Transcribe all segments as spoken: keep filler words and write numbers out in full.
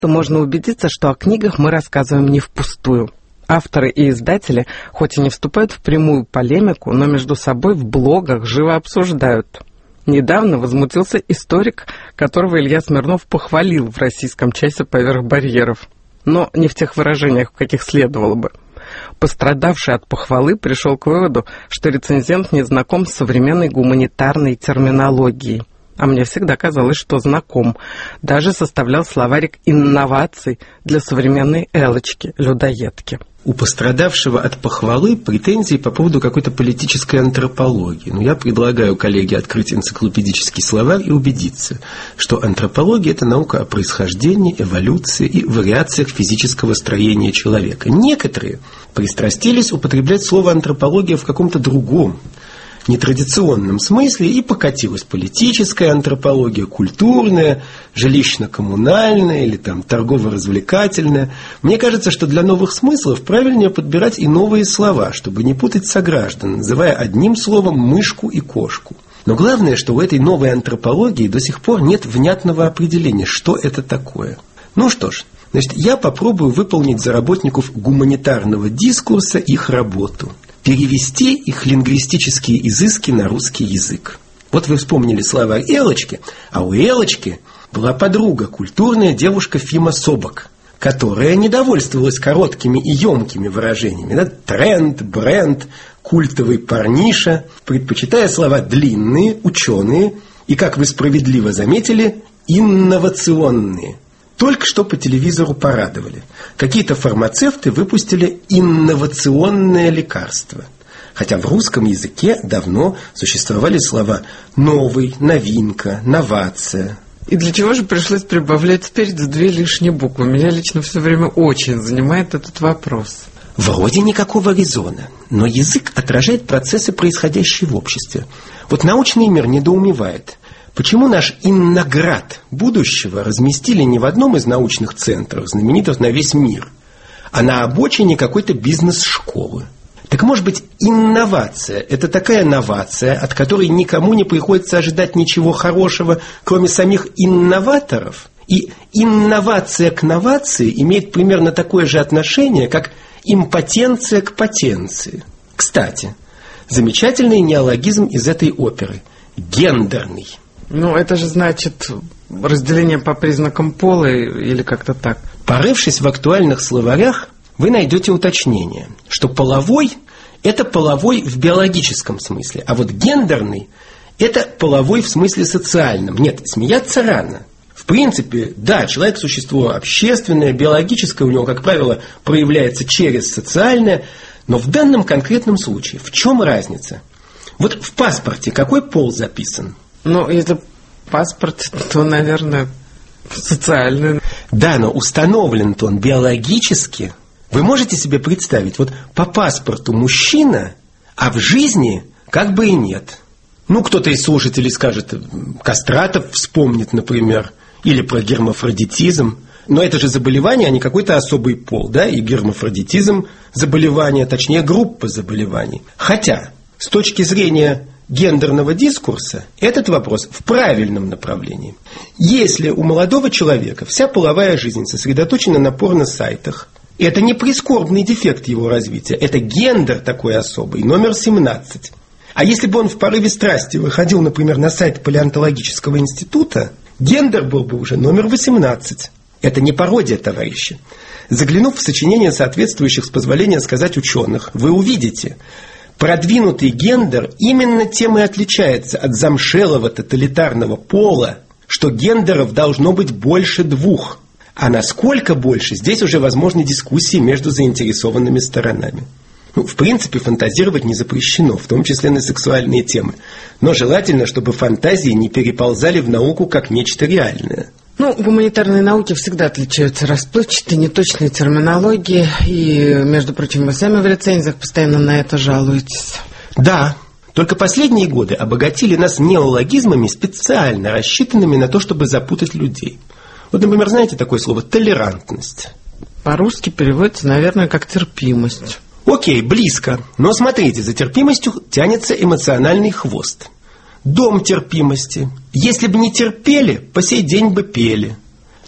то можно убедиться, что о книгах мы рассказываем не впустую. Авторы и издатели, хоть и не вступают в прямую полемику, но между собой в блогах живо обсуждают. Недавно возмутился историк, которого Илья Смирнов похвалил в российском часе «Поверх барьеров». Но не в тех выражениях, в каких следовало бы. Пострадавший от похвалы пришел к выводу, что рецензент не знаком с современной гуманитарной терминологией. А мне всегда казалось, что знаком. Даже составлял словарик инноваций для современной Элочки, людоедки. У пострадавшего от похвалы претензии по поводу какой-то политической антропологии. Но я предлагаю коллеге открыть энциклопедический словарь и убедиться, что антропология – это наука о происхождении, эволюции и вариациях физического строения человека. Некоторые пристрастились употреблять слово антропология в каком-то другом, нетрадиционном смысле, и покатилась политическая антропология, культурная, жилищно-коммунальная или там торгово-развлекательная. Мне кажется, что для новых смыслов правильнее подбирать и новые слова, чтобы не путать сограждан, называя одним словом мышку и кошку. Но главное, что у этой новой антропологии до сих пор нет внятного определения, что это такое. Ну что ж, значит, я попробую выполнить за работников гуманитарного дискурса их работу. Перевести их лингвистические изыски на русский язык. Вот вы вспомнили словарь Элочки, а у Элочки была подруга, культурная девушка Фима Собок, которая не довольствовалась короткими и емкими выражениями. Да? Тренд, бренд, культовый парниша, предпочитая слова длинные, ученые и, как вы справедливо заметили, инновационные. Только что по телевизору порадовали. Какие-то фармацевты выпустили инновационное лекарство. Хотя в русском языке давно существовали слова «новый», «новинка», «новация». И для чего же пришлось прибавлять спереди две лишние буквы? Меня лично все время очень занимает этот вопрос. Вроде никакого резона, но язык отражает процессы, происходящие в обществе. Вот научный мир недоумевает. Почему наш инноград будущего разместили не в одном из научных центров, знаменитых на весь мир, а на обочине какой-то бизнес-школы? Так может быть, инновация – это такая новация, от которой никому не приходится ожидать ничего хорошего, кроме самих инноваторов? И инновация к новации имеет примерно такое же отношение, как импотенция к потенции. Кстати, замечательный неологизм из этой оперы – гендерный. Ну, это же значит разделение по признакам пола или как-то так. Порывшись в актуальных словарях, вы найдете уточнение, что половой – это половой в биологическом смысле, а вот гендерный – это половой в смысле социальном. Нет, смеяться рано. В принципе, да, человек – существо общественное, биологическое у него, как правило, проявляется через социальное, но в данном конкретном случае в чем разница? Вот в паспорте какой пол записан? Ну, если паспорт, то, наверное, социальный. Да, но установлен-то он биологически. Вы можете себе представить, вот по паспорту мужчина, а в жизни как бы и нет. Ну, кто-то из слушателей скажет, Кастратов вспомнит, например, или про гермафродитизм. Но это же заболевание, а не какой-то особый пол, да, и гермафродитизм заболевание, точнее, группа заболеваний. Хотя, с точки зрения гендерного дискурса, этот вопрос в правильном направлении. Если у молодого человека вся половая жизнь сосредоточена на порно-сайтах, это не прискорбный дефект его развития, это гендер такой особый, номер семнадцать. А если бы он в порыве страсти выходил, например, на сайт палеонтологического института, гендер был бы уже номер восемнадцать. Это не пародия, товарищи. Заглянув в сочинение соответствующих, с позволения сказать, ученых, вы увидите, продвинутый гендер именно тем и отличается от замшелого тоталитарного пола, что гендеров должно быть больше двух. А насколько больше, здесь уже возможны дискуссии между заинтересованными сторонами. Ну, в принципе, фантазировать не запрещено, в том числе на сексуальные темы. Но желательно, чтобы фантазии не переползали в науку как нечто реальное. Ну, гуманитарные науки всегда отличаются расплывчатой, неточной терминологией. И, между прочим, вы сами в рецензиях постоянно на это жалуетесь. Да, только последние годы обогатили нас неологизмами, специально рассчитанными на то, чтобы запутать людей. Вот, например, знаете такое слово «толерантность»? По-русски переводится, наверное, как «терпимость». Окей, близко. Но смотрите, за терпимостью тянется эмоциональный хвост. Дом терпимости. Если бы не терпели, по сей день бы пели.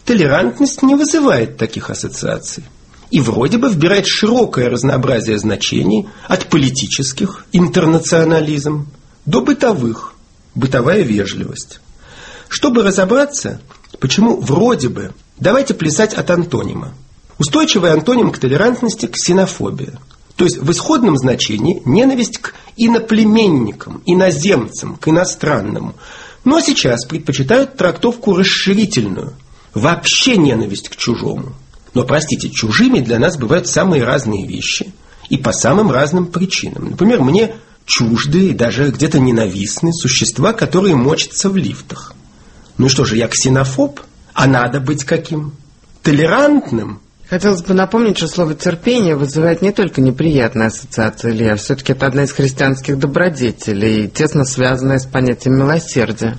толерантность не вызывает таких ассоциаций. И вроде бы вбирает широкое разнообразие значений от политических, интернационализм, до бытовых, бытовая вежливость. Чтобы разобраться, почему вроде бы, давайте плясать от антонима. Устойчивый антоним к толерантности – ксенофобия. То есть в исходном значении ненависть к иноплеменникам, иноземцам, к иностранному. Но сейчас предпочитают трактовку расширительную. Вообще ненависть к чужому. Но, простите, чужими для нас бывают самые разные вещи. И по самым разным причинам. Например, мне чужды и даже где-то ненавистны существа, которые мочатся в лифтах. Ну и что же, я ксенофоб? А надо быть каким? Толерантным? Хотелось бы напомнить, что слово «терпение» вызывает не только неприятные ассоциации, Илья. Все-таки это одна из христианских добродетелей, тесно связанная с понятием милосердия.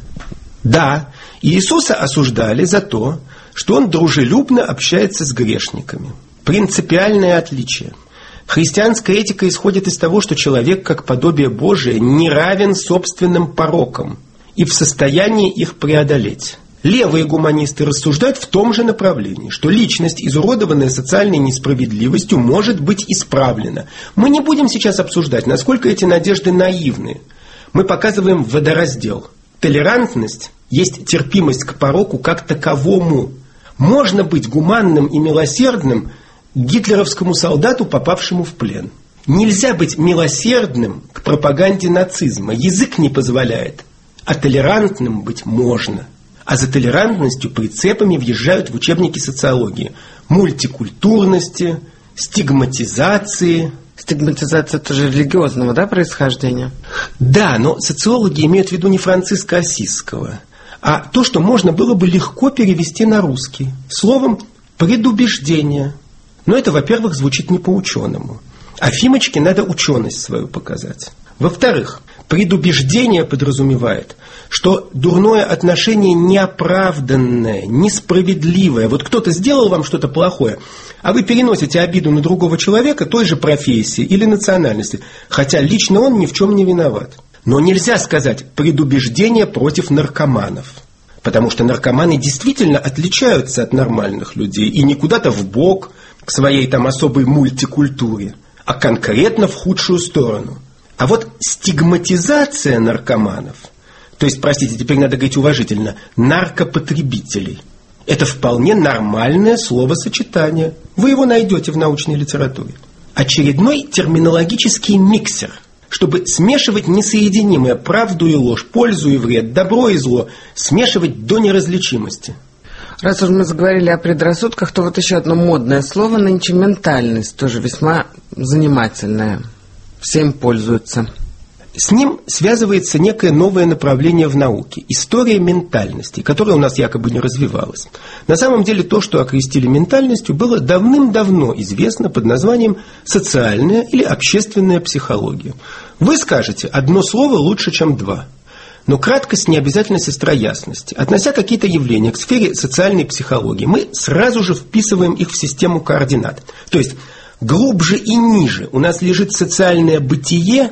Да, Иисуса осуждали за то, что он дружелюбно общается с грешниками. Принципиальное отличие. Христианская этика исходит из того, что человек, как подобие Божие, не равен собственным порокам и в состоянии их преодолеть. Левые гуманисты рассуждают в том же направлении, что личность, изуродованная социальной несправедливостью, может быть исправлена. Мы не будем сейчас обсуждать, насколько эти надежды наивны. Мы показываем водораздел. Толерантность есть терпимость к пороку как таковому. Можно быть гуманным и милосердным гитлеровскому солдату, попавшему в плен. Нельзя быть милосердным к пропаганде нацизма. Язык не позволяет. А толерантным быть можно. А за толерантностью прицепами въезжают в учебники социологии. Мультикультурности, стигматизации. Стигматизация тоже религиозного, да, происхождения? Да, но социологи имеют в виду не Франциска Ассизского, а то, что можно было бы легко перевести на русский. Словом, предубеждение. Но это, во-первых, звучит не по-ученому. А Фимочке надо ученость свою показать. Во-вторых, предубеждение подразумевает, что дурное отношение неоправданное, несправедливое. Вот кто-то сделал вам что-то плохое, а вы переносите обиду на другого человека той же профессии или национальности, хотя лично он ни в чем не виноват. Но нельзя сказать предубеждение против наркоманов. Потому что наркоманы действительно отличаются от нормальных людей. И не куда-то вбок, к своей там особой мультикультуре, а конкретно в худшую сторону. А вот стигматизация наркоманов, то есть, простите, теперь надо говорить уважительно, наркопотребителей, это вполне нормальное словосочетание. Вы его найдете в научной литературе. Очередной терминологический миксер, чтобы смешивать несоединимое правду и ложь, пользу и вред, добро и зло, смешивать до неразличимости. Раз уж мы заговорили о предрассудках, то вот еще одно модное слово нынче — ментальность, тоже весьма занимательное. Все им пользуются. С ним связывается некое новое направление в науке – история ментальности, которая у нас якобы не развивалась. На самом деле то, что окрестили ментальностью, было давным-давно известно под названием социальная или общественная психология. Вы скажете, одно слово лучше, чем два. Но краткость не обязательно сестра ясности. Относя какие-то явления к сфере социальной психологии, мы сразу же вписываем их в систему координат. То есть глубже и ниже у нас лежит социальное бытие,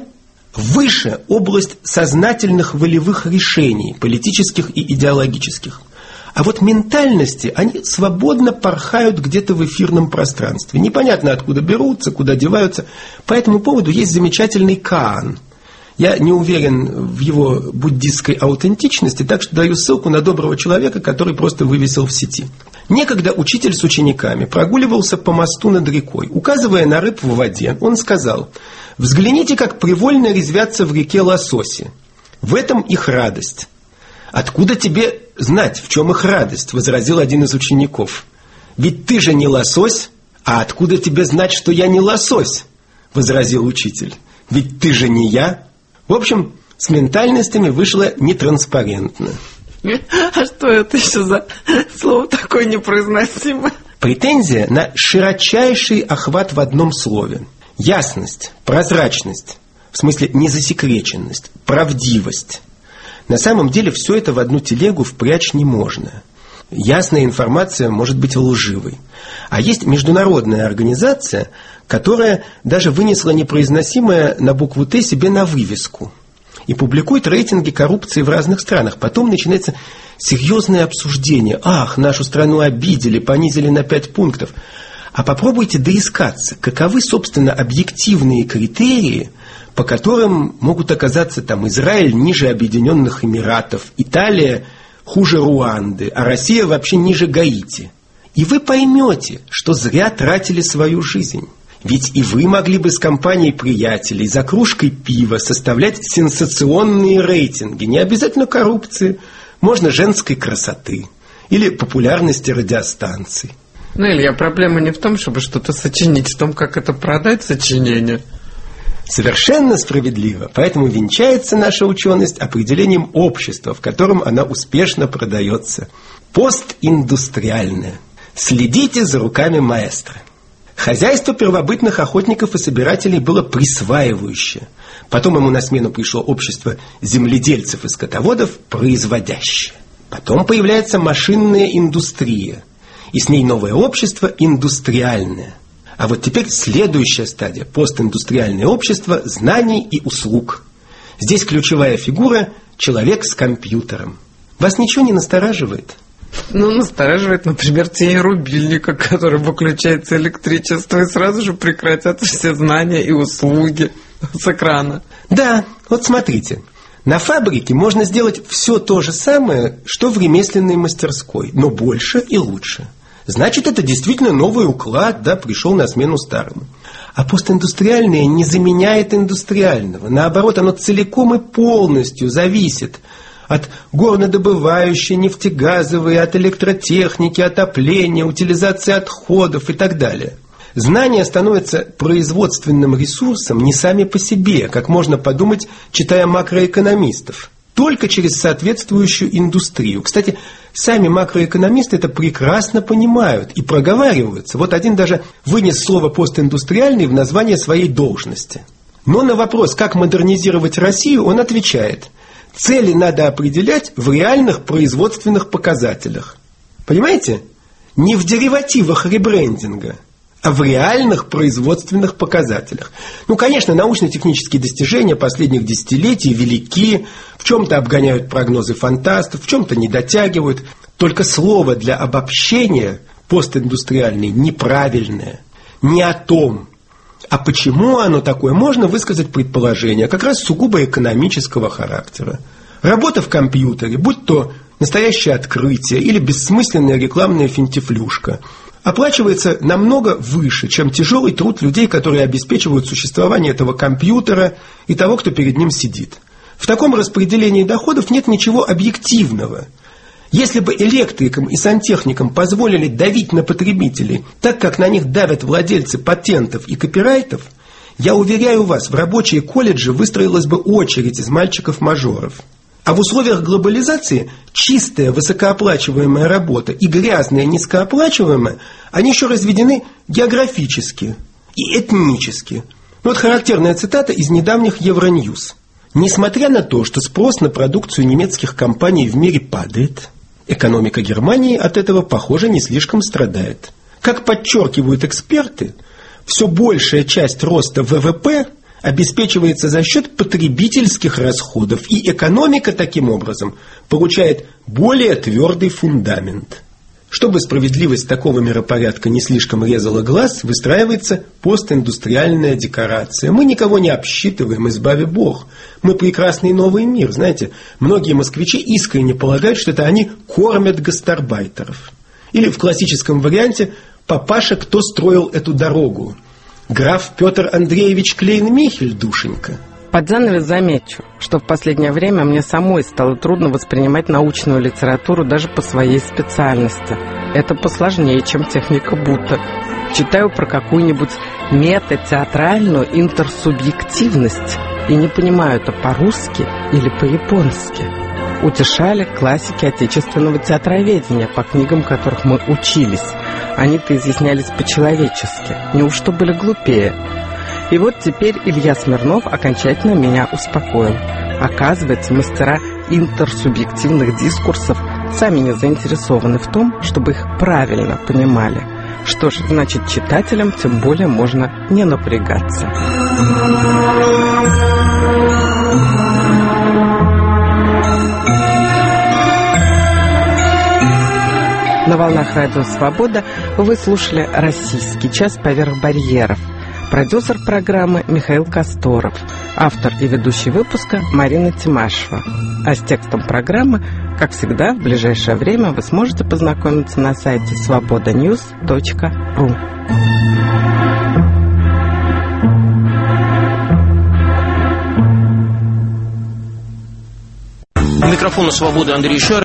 выше область сознательных волевых решений, политических и идеологических. А вот ментальности, они свободно порхают где-то в эфирном пространстве. Непонятно, откуда берутся, куда деваются. По этому поводу есть замечательный Каан. Я не уверен в его буддистской аутентичности, так что даю ссылку на доброго человека, который просто вывесил в сети. Некогда учитель с учениками прогуливался по мосту над рекой. Указывая на рыб в воде, он сказал: «Взгляните, как привольно резвятся в реке лососи. В этом их радость». «Откуда тебе знать, в чем их радость?» – возразил один из учеников. «Ведь ты же не лосось». «А откуда тебе знать, что я не лосось?» – возразил учитель. «Ведь ты же не я». В общем, с ментальностями вышло нетранспарентно. А что это еще за слово такое непроизносимое? Претензия на широчайший охват в одном слове. Ясность, прозрачность, в смысле незасекреченность, правдивость. На самом деле все это в одну телегу впрячь не можно. Ясная информация может быть лживой. А есть международная организация, которая даже вынесла непроизносимое на букву «Т» себе на вывеску. и публикует рейтинги коррупции в разных странах. Потом начинается серьезное обсуждение. Ах, нашу страну обидели, понизили на пять пунктов. А попробуйте доискаться, каковы, собственно, объективные критерии, по которым могут оказаться там Израиль ниже Объединенных Эмиратов, Италия хуже Руанды, а Россия вообще ниже Гаити. И вы поймете, что зря тратили свою жизнь. Ведь и вы могли бы с компанией приятелей за кружкой пива составлять сенсационные рейтинги. Не обязательно коррупции, можно женской красоты или популярности радиостанций. Ну, Илья, проблема не в том, чтобы что-то сочинить, в том, как это продать, сочинение. Совершенно справедливо. Поэтому венчается наша ученость определением общества, в котором она успешно продается. Постиндустриальное. Следите за руками маэстро. Хозяйство первобытных охотников и собирателей было присваивающее. Потом ему на смену пришло общество земледельцев и скотоводов, производящее. Потом появляется машинная индустрия. И с ней новое общество индустриальное. А вот теперь следующая стадия. Постиндустриальное общество знаний и услуг. Здесь ключевая фигура – человек с компьютером. Вас ничего не настораживает? Ну, настораживает, например, тень рубильника, который выключается электричество, и сразу же прекратятся все знания и услуги с экрана. Да, вот смотрите. На фабрике можно сделать все то же самое, что в ремесленной мастерской, но больше и лучше. Значит, это действительно новый уклад, да, пришел на смену старому. А постиндустриальное не заменяет индустриального. Наоборот, оно целиком и полностью зависит от горнодобывающей, нефтегазовой, от электротехники, отопления, утилизации отходов и так далее. Знания становятся производственным ресурсом не сами по себе, как можно подумать, читая макроэкономистов, только через соответствующую индустрию. Кстати, сами макроэкономисты это прекрасно понимают и проговариваются. Вот один даже вынес слово «постиндустриальный» в название своей должности. Но на вопрос, как модернизировать Россию, он отвечает: цели надо определять в реальных производственных показателях. Понимаете? Не в деривативах ребрендинга, а в реальных производственных показателях. Ну, конечно, научно-технические достижения последних десятилетий велики, в чем-то обгоняют прогнозы фантастов, в чем-то не дотягивают. Только слово для обобщения постиндустриальный неправильное, не о том. А почему оно такое, можно высказать предположение, как раз сугубо экономического характера. Работа в компьютере, будь то настоящее открытие или бессмысленная рекламная финтифлюшка, оплачивается намного выше, чем тяжелый труд людей, которые обеспечивают существование этого компьютера и того, кто перед ним сидит. В таком распределении доходов нет ничего объективного. Если бы электрикам и сантехникам позволили давить на потребителей так, как на них давят владельцы патентов и копирайтов, я уверяю вас, в рабочие колледжи выстроилась бы очередь из мальчиков-мажоров. А в условиях глобализации чистая высокооплачиваемая работа и грязная низкооплачиваемая, они еще разведены географически и этнически. Вот характерная цитата из недавних Евроньюз. Несмотря на то, что спрос на продукцию немецких компаний в мире падает, экономика Германии от этого, похоже, не слишком страдает. Как подчеркивают эксперты, все большая часть роста ВВП обеспечивается за счет потребительских расходов, и экономика таким образом получает более твердый фундамент. Чтобы справедливость такого миропорядка не слишком резала глаз, выстраивается постиндустриальная декорация. Мы никого не обсчитываем, избави Бог. Мы прекрасный новый мир. Знаете, многие москвичи искренне полагают, что это они кормят гастарбайтеров. Или в классическом варианте «Папаша, кто строил эту дорогу?» Граф Петр Андреевич Клейн-Михель, душенька. Под занавес замечу, что в последнее время мне самой стало трудно воспринимать научную литературу даже по своей специальности. Это посложнее, чем техника Бута. Читаю про какую-нибудь метатеатральную интерсубъективность и не понимаю, это по-русски или по-японски. Утешали классики отечественного театроведения, по книгам которых мы учились. Они-то изъяснялись по-человечески. Неужто были глупее? И вот теперь Илья Смирнов окончательно меня успокоил. Оказывается, мастера интерсубъективных дискурсов сами не заинтересованы в том, чтобы их правильно понимали. Что ж, значит, читателям тем более можно не напрягаться. волнах Радио Свобода вы слушали «Российский час поверх барьеров». Продюсер программы Михаил Косторов. Автор и ведущий выпуска Марина Тимашева. А с текстом программы, как всегда, в ближайшее время вы сможете познакомиться на сайте свобода ньюс точка ру. У микрофона «Свобода» Андрей Шар.